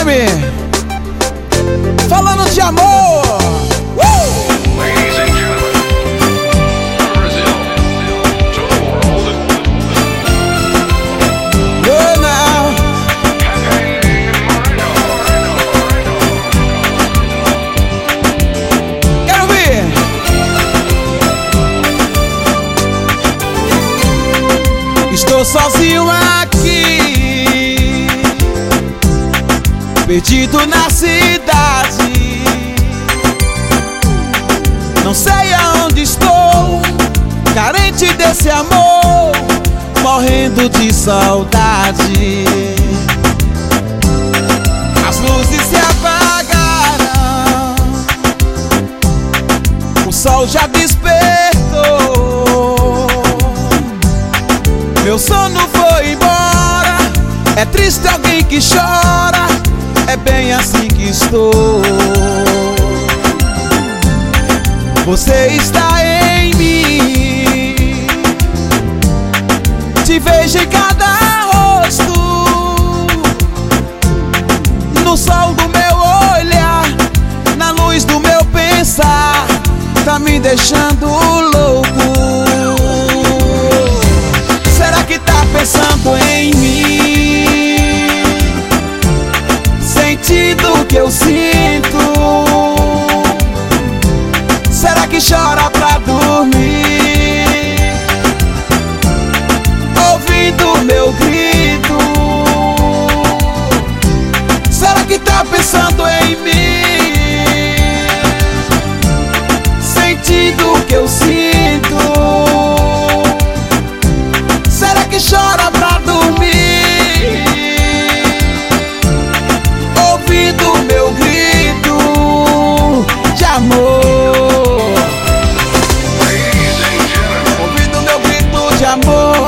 Quero ver. Falando de amor. Ladies and gentlemen, from Brazil to the world, Oh, now. Quero ver. Estou sozinho aqui, perdido na cidade. Não sei aonde estou, carente desse amor, morrendo de saudade. As luzes se apagaram, o sol já despertou, meu sono foi embora. É triste alguém que chora, é bem assim que estou. Você está em mim, te vejo em cada rosto, no sol do meu olhar, na luz do meu pensar, tá me deixando louco. Será que tá pensando em mim, sentindo o que eu sinto? Será que chora pra dormir, ouvindo meu grito? Será que tá pensando em mim, sentindo o que eu sinto? Será que chora pra dormir, ouvindo meu grito de amor? Amor,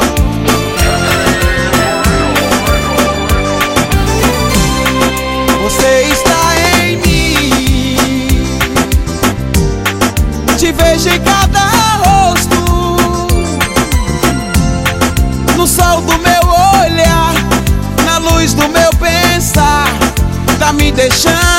você está em mim, te vejo em cada rosto, no sol do meu olhar, na luz do meu pensar, tá me deixando